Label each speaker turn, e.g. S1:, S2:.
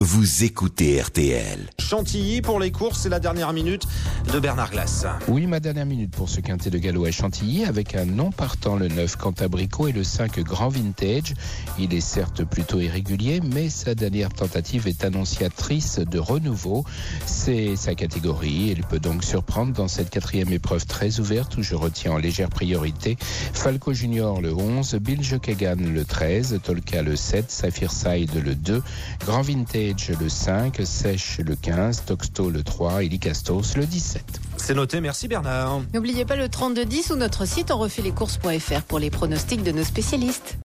S1: Vous écoutez RTL.
S2: Chantilly pour les courses, c'est la dernière minute de Bernard Glass.
S3: Oui, ma dernière minute pour ce quintet de galop à Chantilly avec un non partant, le 9 Cantabrico et le 5 Grand Vintage. Il est certes plutôt irrégulier, mais sa dernière tentative est annonciatrice de renouveau. C'est sa catégorie. Il peut donc surprendre dans cette quatrième épreuve très ouverte où je retiens en légère priorité Falco Junior le 11, Bill Jokegan le 13, Tolka le 7, Saphir Side le 2, Grand Vintage le 5, Sèche le 15, Toxto le 3 et Licastos le 17.
S2: C'est noté, merci Bernard.
S4: N'oubliez pas le 3210 ou notre site onrefaitlescourses.fr pour les pronostics de nos spécialistes.